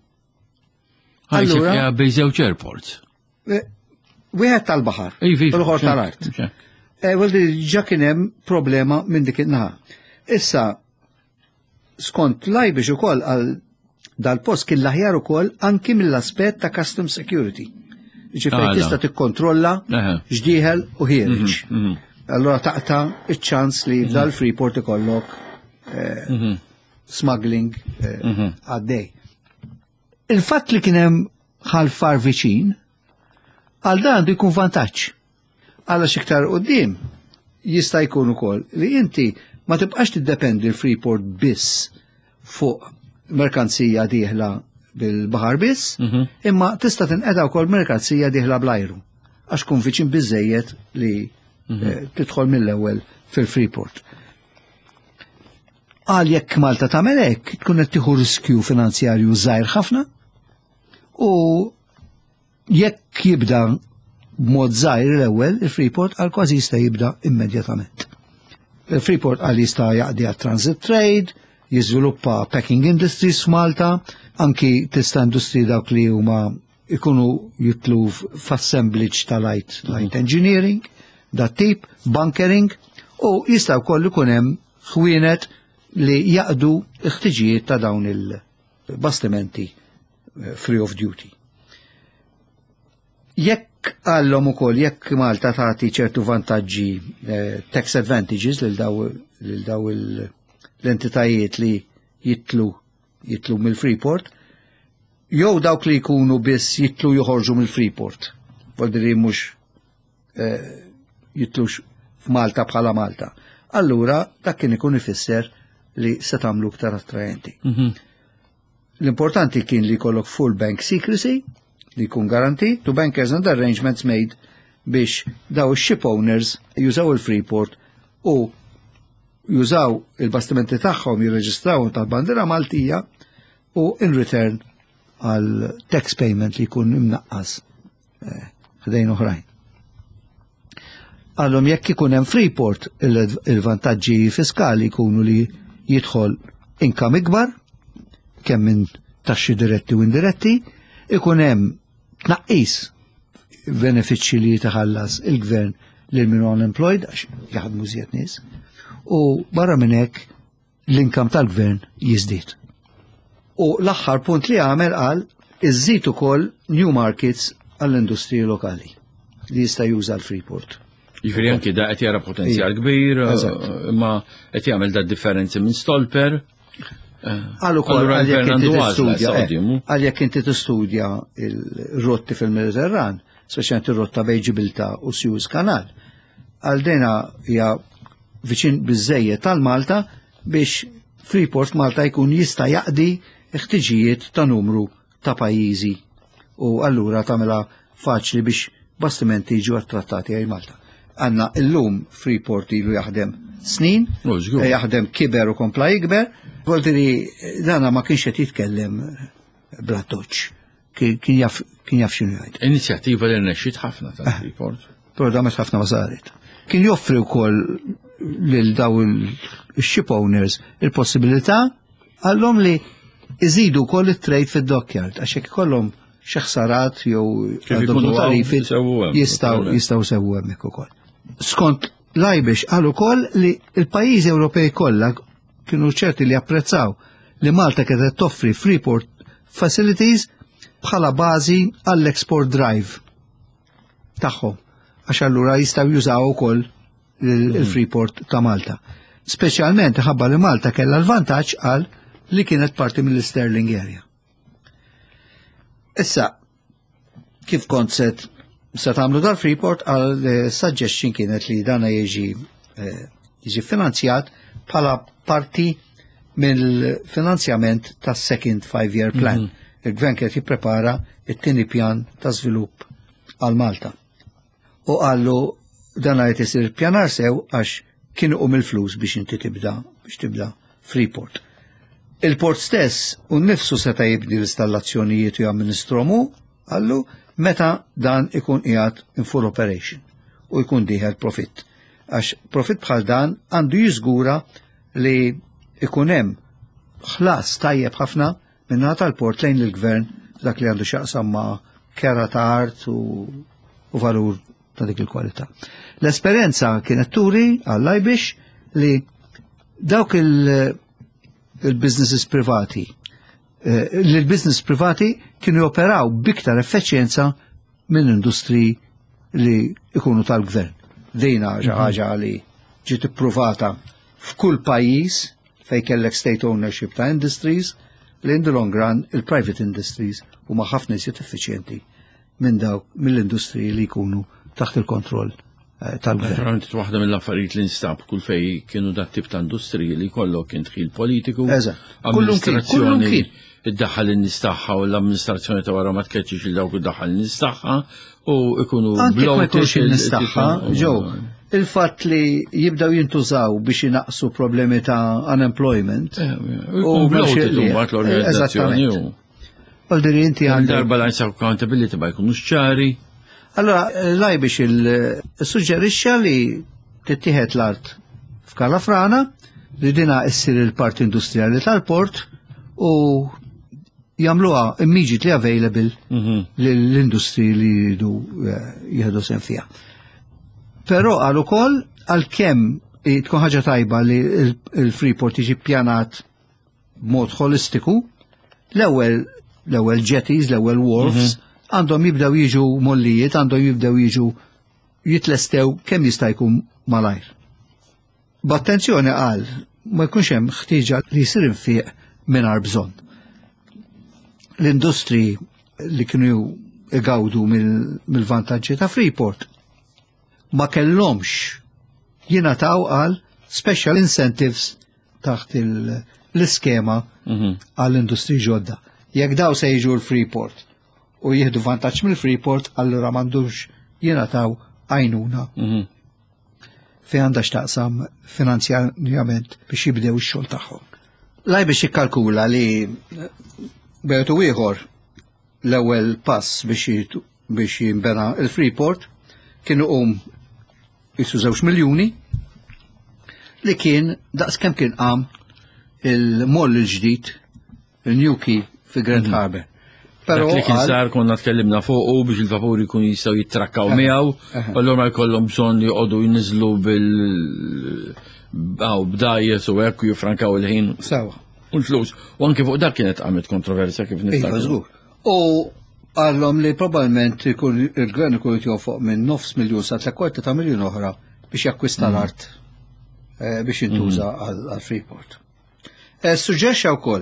Allura bej żewġ airports. Wieħed tal-baħar, l-ħor tal-art. Ġa kien hemm problema minn dik in-naħa. Issa skont lajbix ukoll għal dal-post kien l-aħjar ukoll anki mill-aspett ta' custom security. Ġifieri tista' tikkontrolla x'dieħel u ħiereġ. Allura taqta' iċ-ċans li dal-Freeport ikollok smuggling għaddej. Il-fatt li kien hemm Ħalfar viċin għal dan għandu jkun vantaġġ. Għala xiktar qudiem jista' jkun ukoll li inti ma tibqax tiddependi l-Freeport biss fuq merkanzija dieħla bil-baħar biss, imma tista' tinqeda wkoll merkanzija dieħla bl-ajru għax kun viċin biżejjed li tidħol mill-ewwel fil-Freeport. Għal jekk Malta tagħmel hekk tkun qed tieħu riskju finanzjarju żgħir ħafna u jekk jibda b'mod żgħir l-ewwel il-Freeport għal kważi jista' jibda immedjatament. Il-Freeport għal jista' jaqdi għat-transit trade, jiżviluppa packing industries f'Malta, anki tista' industri dawk li huma ikunu jitlu f'assemblage ta' light engineering, dat tip, bunkering, u jista' wkoll ikun hemm ħwienet li jaqdu l-ħtiġijiet ta' dawn il-bastimenti free of duty. Jekk għallhom ukoll jekk Malta tagħti ċertu vantaġġi tax advantages lil daw l-entitajiet li jitlu mill-Freeport, jew dawk li jkunu biss jitlu joħorġu mill-Freeport, voldri mhux jitlux f'Malta bħala Malta. Allura dak kien ikun ifisser li se tagħmlu iktar attrajenti. L-importanti kien li jkollok full bank secrecy, li jkun guaranteed to bankers and arrangements made biex daw ship owners jużaw il-Freeport u jużaw il-bastimenti tagħhom jirreġistraw tal-bandera Maltija u in return għal tax payment li jkun imnaqqas ħdejn oħrajn. Għallhom jekk ikun hemm Freeport il-vantaġġi fiskali jkunu li jidħol income ikbar, kemm minn taxxi diretti u indiretti, ikun hemm tnaqqis benefiċċji li jitaħallas il-gvern lil min unemployed għax jaħdmu żjed nies. U barra minn hekk l-inkam tal-gvern jiżdied. U l-aħħar punt li għamel qal iżżid ukoll new markets għall-industriji lokali li jista' juża l-Freeport. Jiġifieri anki da qed jara potenzjal kbir, imma qed jagħmel da differenzi minn Stolper. Għal jekk inti tistudja il-rotti fil-Mediterran, speċjalment ir-rotta bejn Ġibilta u Suez Kanal, għal dena hija viċin biżejjed tal-Malta biex Freeport Malta jkun jista' jaqdi ħtiġijiet ta' numru ta' pajjiżi u allura tagħmilha faċli biex bastimenti jiġu attrattati għaj Malta. Għandna illum Freeport ilu jaħdem snin, jaħdem kiber u kompla jikber, Voldiri dana ma kienx qed jitkellem bla toċ. Kien jaf x'inhu jgħid. Inizjattiva li rnexxiet ħafna tal-Freeport. Però damet ħafna ma saret. Kien joffri wkoll lil daw il-ship owners il-possibilità għallhom li iżidu wkoll it-trade fid-dockyard għax hekk ikollhom xi ħsarat jew għandhom tarifi jistgħu sewwu hemmhekk ukoll. Skont l-IBEX qal ukoll li l-pajjiżi Ewropej kollha kienu ċerti li apprezzaw li Malta kienet toffri Freeport facilities bħala bażi għall-export drive tagħhom għax allura jistgħu jużaw ukoll il-Freeport ta' Malta. Speċjalment ħabba li Malta kellha l-vantaġġ qal li kienet parti mill-Sterling Area. Issa, kif kont se tagħmlu dal-Freeport għal suggestion kienet li dana jiġi finanzjat bħala parti mill-finanzjament tas second 5-year plan. Il-gvern kien jipprepara it-tieni pjan ta' żvilupp għal Malta. U għallu dan qed isir pjanar sew għax kienu il-flus biex inti tibda Freeport. Il-port stess u nnifsu seta' jibdi l-installazzjonijiet u jamministromu għallu meta dan ikun qiegħed in full operation u jkun dieħel profit. Għax profit bħal dan għandu jiżgura li ikun hemm ħlas tajjeb ħafna minna tal-port lejn il-gvern dak li għandu xaqsam ma' kera ta' art u valur ta' dik il-kwalità. L-esperjenza kienet turi għall-IBEX li dawk il-businesses privati l-business privati kienu joperaw biktar effiċjenza minn industri li ikunu tal-gvern. Dina ħaġa li ġiet ipprovata f'kull pajjiż fejn kellek state ownership ta' industries li in the long run il-private industries huma ħafna iżjed effiċjenti minn dawk mill-industri li jkunu taħt il-kontroll tal-gvern. Verament waħda mill-affarijiet li nstab kull fej kienu dat tip ta' industriji li kollok kien dħil politiku, amministrazzjoni id-daħħal in-nistaħħa u l-amministrazzjoni ta' wara ma tkeċċix il dawk id-daħħal in-nistaħħa u ikunu blowtish il-nistaħħa ġew il-fatt li jibdaw jintużaw biex jinaqsu problemi ta' unemployment u bloated mbagħad l-organizzazzjoni u Għaldiri inti għandar balance accountability ma jkunux ċari. Allora, l-IBEX il-suġġerixxa li tittieħed l-art f'Kalafrana li dina issir il-part industrijali tal-port u jagħmluha immediately available lill-industri li jridu jieħdu sehem fiha. Però għal ukoll għalkemm tkun ħaġa tajba li l-Freeport jiġi ppjanat b'mod holistiku, l-ewwel jetties, l-ewwel wharfs għandhom jibdew jiġu mollijiet, għandhom jibdew jiġu jitlestew kemm jista' jkun malajr. B'attenzjoni qal ma jkunx hemm ħtieġa li jsir infieq mingħajr bżonn. L-industri li kienu igawdu mill-vantaġġi ta' Freeport ma kellhomx jingħataw għal special incentives taħt l-iskema għall-industri ġodda. Jekk daw se jiġu l-Freeport u jieħdu vantaġġ mill-Freeport, allura m'għandux jingħataw għajnuna fejn għandha x'taqsam finanzjarjament biex jibdew ix-xogħol tagħhom. L-IBEX jikkalkula li betu ieħor l-ewwel pass biex jinbena l-Freeport kienu jisu 2 miljuni li kien daqskemm kien qam il-moll il-ġdid il-Newquay fi Grand Harbour. Però Dak li kien sar konna tkellimna fuq u biex il-vapuri kun jistgħu jitrakkaw miegħu, allura ma jkollhom bżonn li jqogħdu jinniżlu b'dajjes u hekk jifrankaw il-ħin. Sewa. U l-flus. U anke fuq dak kienet għamet kontroversja kif niftakar. Żgur. U għallhom li probabbilment il-gvern ikun jofoq minn $500,000 sa 3/4 miljun oħra biex jakkwista l-art biex jintuża għal Freeport. Suġġerxa wkoll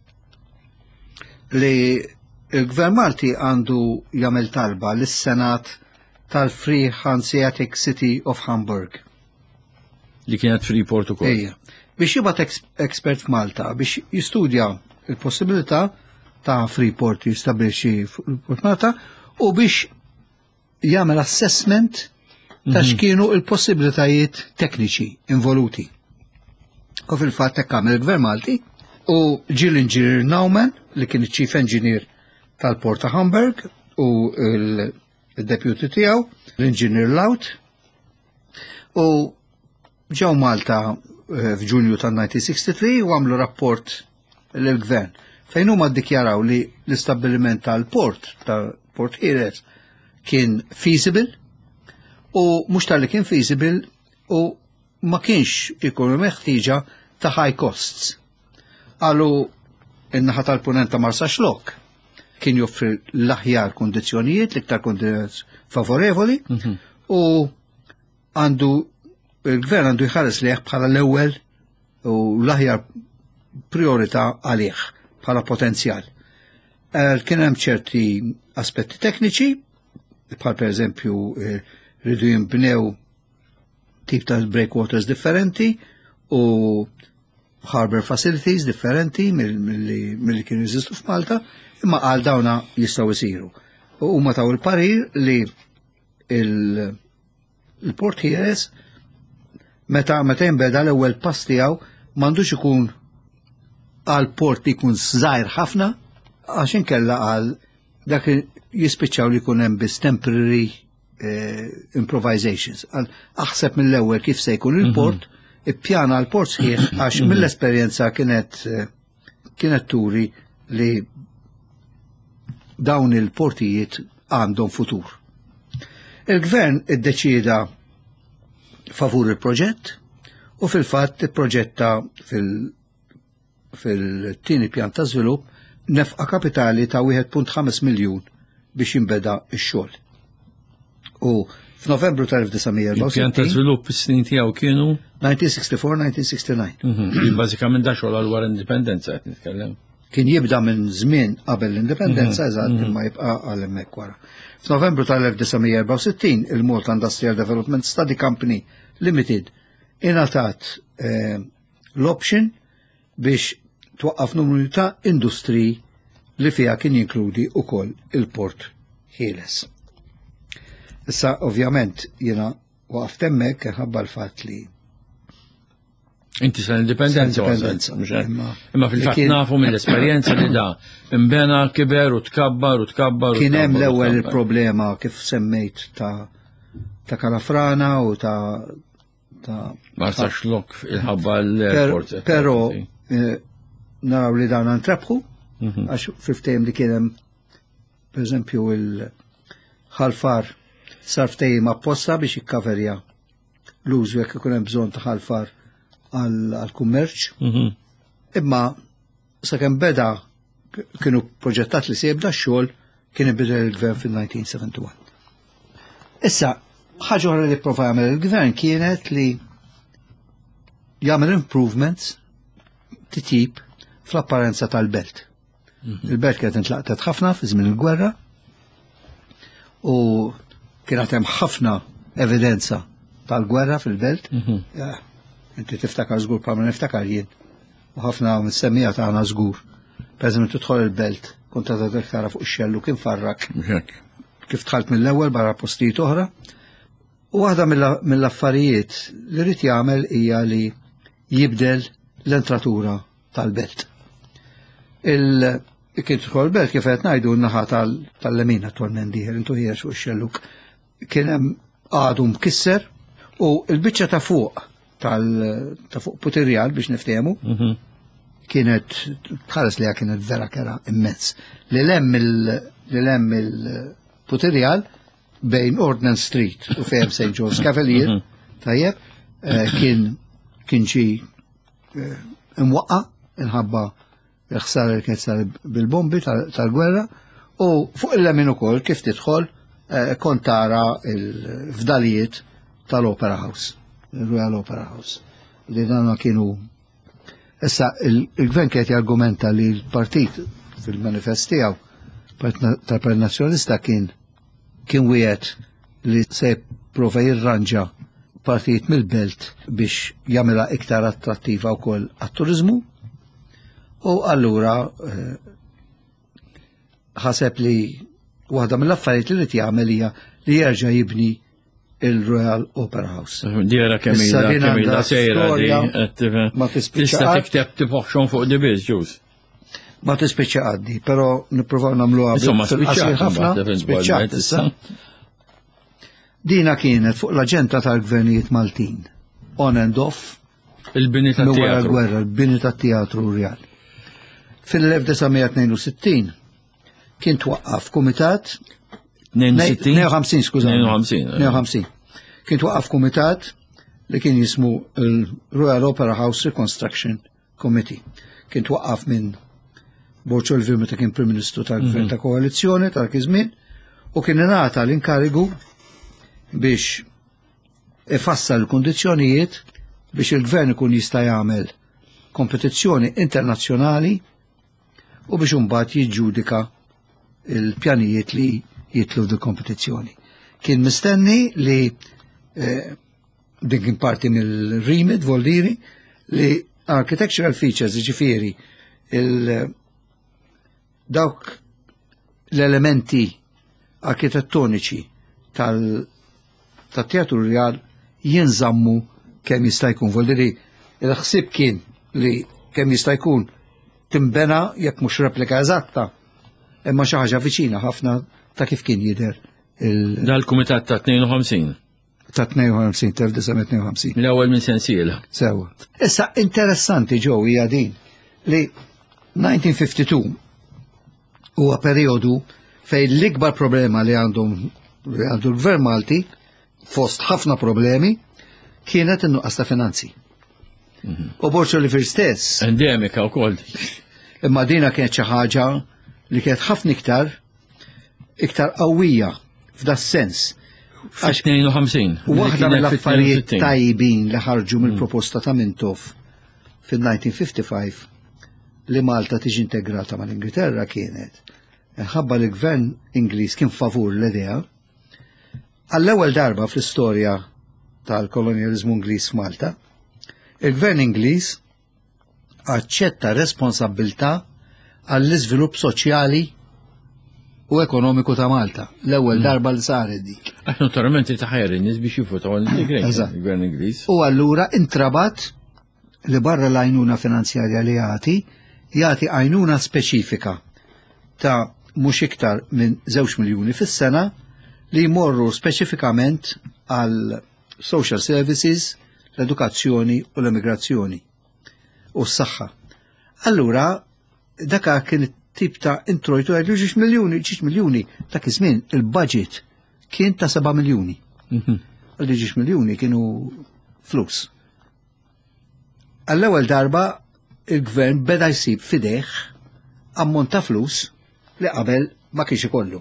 li il-Gvern Malti għandu jagħmel talba lis-Senat tal-Free Hanseatic City of Hamburg. Li kienet Freeport ukoll. Ejja. Biex jibgħat ekspert f'Malta biex jistudja il-possibilità ta' Freeport jistabbilixxi Freeport Malta u biex jagħmel assessment ta' x'kienu il-possibilitajiet tekniċi involuti. U fil-fatt hekk għamel il-Gvern Malti u l-Engineer Nauman li kien il-Chief Engineer tal-Port ta' Hamburg u il-Deputy tiegħu, l-Engineer Laut, u ġew Malta f'Ġunju tal-1963 u għamlu rapport lill-Gvern fejn huma ddikjaraw li l-istabbiliment tal-port Ħieles kien feasible u mhux tal-li kien feasible u ma kienx ikunu meħtieġa ta' high costs. Għalu in-naħa tal-punent ta' Marsa Xlok kien joffri l-aħjar kondizzjonijiet, l-iktar kondizzjonijiet favorevoli u il-Gvern għandu jħares liħ bħala l-ewwel u l-aħjar priorità għalih bħala potenzjal. Kien hemm ċerti aspetti tekniċi, bħal per eżempju rridu jinbnew tip ta' breakwaters differenti u harbor facilities differenti mill-li kienu jżistu f'Malta, imma għal dawna jistgħu jsiru. U huma taw il-parir li il-Port Ħieles meta jinbeda l-ewwel pass tiegħu m'għandux ikun għal port li jkun żgħir ħafna għax inkella għal dak jispiċċaw li jkun hemm biss temporary improvisations. Aħseb mill-ewwel kif se jkun il-port, ippjana l-port sħiħ għax mill-esperjenza kienet turi li dawn il-portijiet għandhom futur. Il-Gvern iddeċida favur il-proġett u fil-fatt il-proġetta fil-tieni pjan ta' żvilupp nefqa kapitali ta' 1.5 miljun biex jinbeda x-xogħol. U f'Novembru tal-1964 il-pjan ta' żvilupp is-snin tiegħu kienu 1964-1969. Bażikament da xogħol għal wara indipendenza qed nitkellem. Kien jibda minn żmien qabel l-indipendenza eżatt imma jibqa' għal hemmhekk wara. F'Novembru tal-1964 il-Malta Industrial Development Study Company Limited ingħatat l-option biex twaqqaf numru ta' industri li fiha kien jinkludi wkoll il-Port Ħieles. Issa ovvjament jiena waqft hemmhekk ħabba l-fatt li inti sal-indipendenza. Imma fil-fatt nafu mill-esperjenza li da imbena kiber u tkabbar. Kien hemm l-ewwel il-problema kif semmejt ta' Kalafrana u ta' Marsa Xlok il-ħabba l-airport. Però naraw li dawn ntrebħu għax fiftejm li kien hemm pereżempju il-ħalfar sar ftehim apposta biex jikkaverja l-użu jekk ikun hemm bżonn ta' ħalfar għal-kummerċ. Imma sakemm beda kienu proġettat li se jibda x-xogħol kien ibida l-Gvern fil-1971. Issa, ħaġa oħra li prova jagħmel il-Gvern kienet li jagħmel improvements titjib fl-apparenza tal-belt. Il-belt kienet intlaqtet ħafna fi żmien il-gwerra u kienet hemm ħafna evidenza tal-gwerra fil-belt. Inti tiftakar żgur bħalma niftakar jien. U ħafna mis-semmija tagħna żgur. Pereżempju tidħol il-belt, kont tagħtek tara fuq ix-xellu kien farrak. Kif dħalt mill-ewwel barra postijiet oħra. U waħda mill-affarijiet li rrid jagħmel hija li jibdel l-entratura tal-belt. Kien tidħol il-belt kif qed ngħidu n-naħa tal-lemin attwalment dieħel intu ħiex fuq ix-xelluk. Kien hemm għadu mkisser u l-biċċa ta' fuq ta' fuq Putirjal biex niftehmu kienet tħares li kienet vera kera immens. Li lem il-Puterjal bejn Ordnance Street u fejn St. George's Cavalier, tajjeb, kien ġi imwaqqa inħabba l-ħsara li kienet sar bil-bombi tal-gwerra, u fuq il-lemin ukoll kif tidħol kont tara il-fdalijiet tal-Opera House, il-Royal Opera House. Li dan kienu. Issa il-gvern kienet jargumenta li l-partit fil-manifest tiegħu tal-Partit Nazzjonalista kien wieħed li se prova jirranġa partijiet mill-belt biex jagħmilha iktar attrattiva wkoll għat-turiżmu, u allura ħaseb li waħda mill-affarijiet li rid jagħmel hija li jerġa' jibni il-Royal Opera House. Dira kemilla sejra di tista' tikteb tipoħxon fuq di biss ġuż. Ma tispiċċa għaddi, però nippruvaw nagħmluha fil-qasir ħafna, spiċċat issa. Dina kienet fuq l-aġenda tal-gvernijiet Maltin. On and off. Il-bini tat-teatru. Gwerra, il-bini tat-teatru Rjal. Fil-1962 kien twaqqaf kumitat 52, skużani. 52. Kien twaqqaf kumitat li kien jismu il-Royal Opera House Reconstruction Committee. Kien twaqqaf minn Borċolvi meta kien Prim Ministru tal-Gvern ta' Koalizzjoni tal-kizmin, u kien ingħata l-inkarigu biex ifassal l-kundizzjonijiet biex il-Gvern ikun jista' jagħmel kompetizzjoni internazzjonali u biex imbagħad jiġġudika il-pjanijiet li jitlu d-kompetizzjoni. Kien mistenni li din kien parti mill-remit voldiri li architectural features, ġifieri dawk l-elementi arkitettoniċi tal-Teatru Rjal jinżammu kemm jista' jkun. Voldiri il-ħsieb kien li kemm jista' jkun timbena jekk mhux replika eżatta, imma xi ħaġa viċina ħafna ta' kif kien jidher. Dal-Kumitat ta' 52. Ta' 52, 1952. L-ewwel minn sensiela. Sewa. Issa interessanti ġew hija din li 1952 huwa perjodu fejn l-ikbar problema li għandu l-Gvern Malti fost ħafna problemi kienet in-nuqqas ta' finanzi. U Borċolli stess. Endemika wkoll. Imma dina kienet xi ħaġa li kienet ħafna iktar qawwija f'da sens. 52. Waħda mill-affarijiet tajbin li ħarġu mill-proposta ta' Mintoff fil-1955 li Malta tiġi integrata mal-Ingilterra kienet ħabba l-Gvern Ingliż kien favur l-idea. Għall-ewwel darba fl-istorja tal-kolonializmu Ingliż f'Malta, il-Gvern Ingliż aċċetta responsabbiltà għall-iżvilupp soċjali u ekonomiku ta' Malta. L-ewwel darba li saret dik. Għax naturalment taħjer in-nies biex jifutaw il-Gvern Ingliż. U allura intrabat li barra l-għajnuna finanzjarja li jagħti għajnuna speċifika ta' mhux iktar minn 2 miljuni fis-sena li jmorru speċifikament għal social services, l-edukazzjoni u l-immigrazzjoni u s-saħħa. Allura dak kien tip ta' introjtu għedlu 6 miljuni ta' kizmin il-budget kien ta' 7 miljuni. Għalli 6 miljuni kienu flus. Għall-ewwel darba il-Gvern beda jsib fideħ ammont ta' flus li qabel ma kienx ikollu.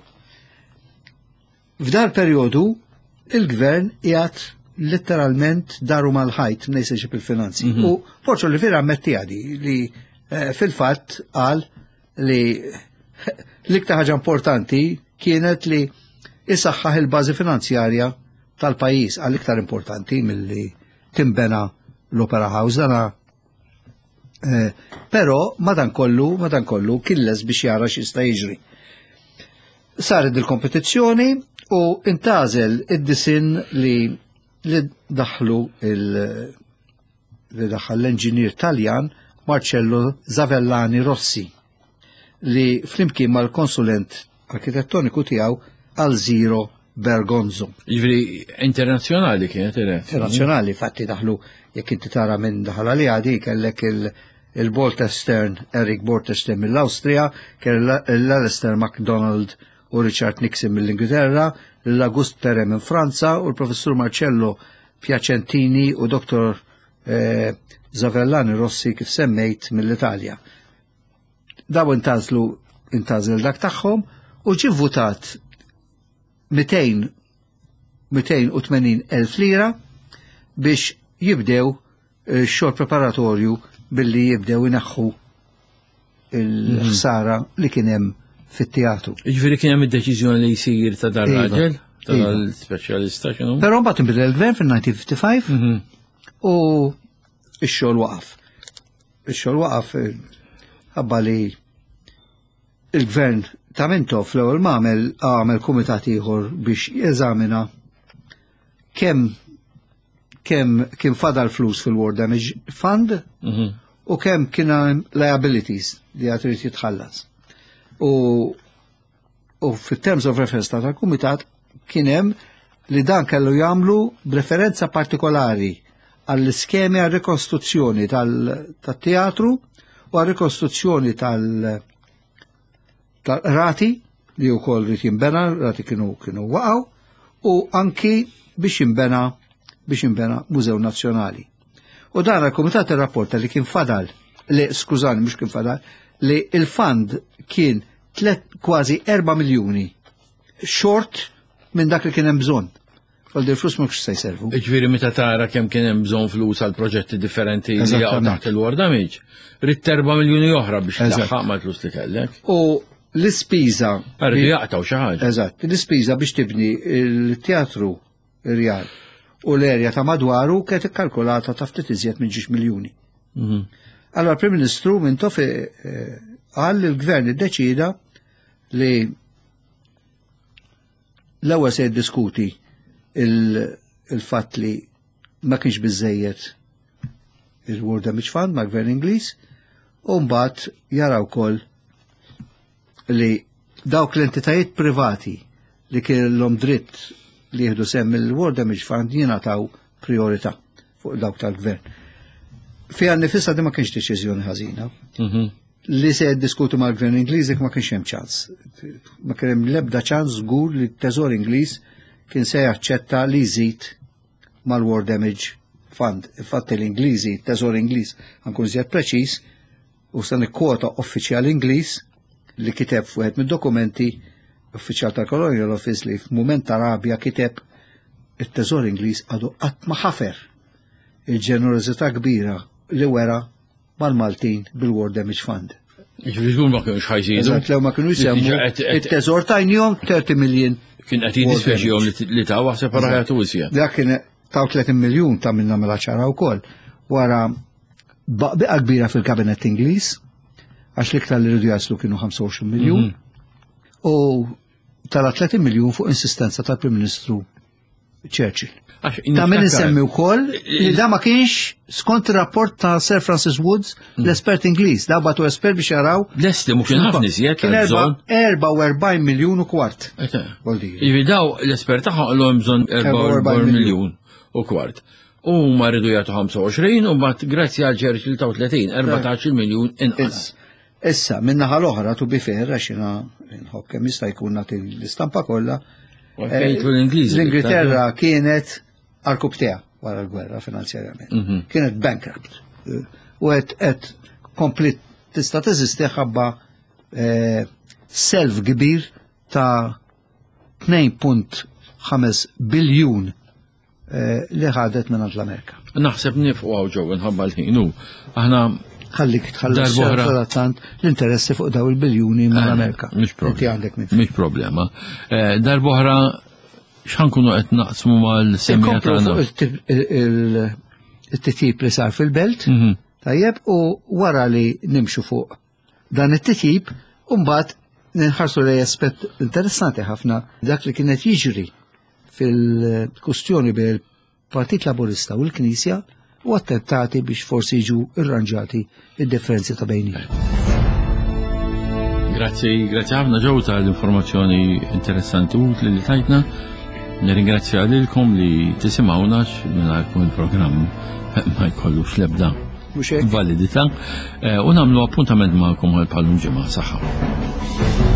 F'dar perjodu il-Gvern qiegħed letteralment daru mal-ħajt mnejseġib il-finanzi. U Borċolli ammetti għadi li fil-fatt qal li l-iktar ħaġa importanti kienet li isaħħaħ il-bażi finanzjarja tal-pajjiż għal-iktar importanti milli timbena l-Opera House dana. Però madankollu killes biex jara x'jista' jiġri. Saret il-kompetizzjoni u intażel id-disin li daħlu l-inġinier Taljan Marcello Zavellani Rossi li flimkien mal-konsulent arkitettoniku tiegħu Alziro Bergonzo. Ġifieri internazzjonali kienet internazzjonali, fatti daħlu jekk inti tara minn daħal li għadi kellek il-Boltestern Eric Boltestern mill-Awstrija, kien l-Alistair MacDonald u Richard Nixon mill-Ingilterra, l-August Perre minn Franza u l-Professur Marcello Piacentini u Dr. Zavellani Rossi kif semmejt mill-Italja. Daw intażel dak tagħhom u ġie votat 280,000 lira biex jibdew xogħol preparatorju billi jibdew inaħħu il-ħsara li kien hemm fit-teatru. Ġifieri kien hemm id-deċiżjoni li jsir ta' dar raġel tal-speċjalista x'inhu? Però mbagħad inbidel il-gvern fil-1955 u x-xogħol waqaf. Ix-xogħol waqaf ħabba li il-gvern ta' Mintoff fl-ewwel għamel kumitat ieħor biex jeżamina kemm fadal flus fil-War Damage Fund u kemm kien hemm liabilities li għad irid jitħallas. U fit-terms of reference tal-kumitat kien hemm li dan kellu jagħmlu b'referenza partikolari għall-iskemi għal rikostruzzjoni tat-teatru u għal rikostruzzjoni tal-rati li wkoll rid jinbena, rati kienu waqgħu, u anki biex jinbena Mużew Nazzjonali. U dan il-Kumitat irrapporta li kien fadal, mhux kien fadal, li il-fund kien kważi 4 miljuni short minn dak li kien hemm bżonn. Għaldi l-flus mhux se jservu. Ġifieri meta tara kemm kien hemm bżonn flus għal proġetti differenti li jaqgħu taħt il-War Damage, rid 4 miljuni oħra biex tlaħħaq mal-flus li kellek. U l-ispiża. Rridu jaqtaw xi ħaġa. Eżatt, l-ispiża biex tibni il-teatru Rjal u l-erja ta' madwaru kienet ikkalkulata ta' ftit iżjed minn 6 miljuni. Allora l-Prim Ministru Mintoff qal il-Gvern iddeċida li l-ewwel se jiddiskuti il-fatt li ma kienx biżejjed il-War Damage Fund ma' Gvern Ingliż u mbagħad jaraw wkoll li dawk l-entitajiet privati li kellhom dritt li jieħdu semm il-War Damage Fund jingħataw priorità fuq dawk tal-Gvern. Fiha nifisha di ma kienx deċiżjoni ħażina. Li se jiddiskutu mal-Gvern Ingliż ma kienx hemm ċans. Ma kien hemm l-ebda ċans żgur li t-Teżor Ingliż kien se jaċċetta li jżid mal-War Damage Fund. Infatti l-Ingliżi, t-Teżor Ingliż, nkun żjed preċiż, u se nikkwota uffiċjal Ingliż li kiteb fuq mid-dokumenti uffiċjal tal-Colonial Office li f'mument ta' rabja kiteb it-Teżor Ingliż għadu qatt ma ħafer il-ġenerożità kbira li wera mal-Maltin bil-War Damage Fund. Ġifieri ma kienux ħajżidu. Eżatt lew ma kienu jsemmu it-Teżor tajnihom 30 miljun. Kien qed jiddispjaċihom li taw waħseb ħajatu wisja. Dak kien taw 30 miljun ta' minna mela ċara wkoll wara biqa kbira fil-Kabinet Ingliż għax l-iktar li rridu jaslu kienu 25 miljun u tala 30 miljun fuq insistenza tal-Prim Ministru Churchill. Ta' min insemmi wkoll li da ma kienx skont ir-rapport ta' Sir Francis Woods, l-espert Ingliż, da batu espert biex jaraw. L-esti mhux kien ħafna iżjed. Kien 44 miljun u kwart. Jiġri daw l-espert tagħhom qallhom bżonn 44 miljun u kwart. U ma rridu jagħtu 25 u mbagħad grazzi għal Churchill taw 30, 14 miljun inqas. Issa, minnaħa l-oħra tu bifer, għaxina nħobb kemm jista' jkun nagħti l-istampa kollha. L-Ingilterra kienet għal-kubteja wara l-gwerra finanzjarjament. Kienet bankrupt. U qed komplit tista' teżisti ħabba self kbir ta' 2.5 biljun li ħadet minn l-Amerika. Naħseb nifqu ġew inħabba l-ħin aħna ħallik tħallas l-interessi fuq daw il-biljuni mal-Amerika. Mhix problema. Darb'oħra x'ħankunu qed naqsmu mal-semmija tagħna. Il-titjib li sar fil-belt, tajjeb, u wara li nimxu fuq dan it-titjib, u mbagħad ninħarsu lej aspett interessanti ħafna dak li kienet jiġri fil-kustjoni bil Partit Laburista u l-Knisja u attentati biex forsi jiġu irranġati id-differenzi ta' bejniehom. Grazzi ħafna ġew tal-informazzjoni interessanti u li tajtna. Nirringrazzja lilkom li tisimgħuna mingħajrkom il-programm ma jkollux l-ebda Mhux hekk? validità u nagħmlu appuntament magħkom għal bħalum ġimgħa saħħa.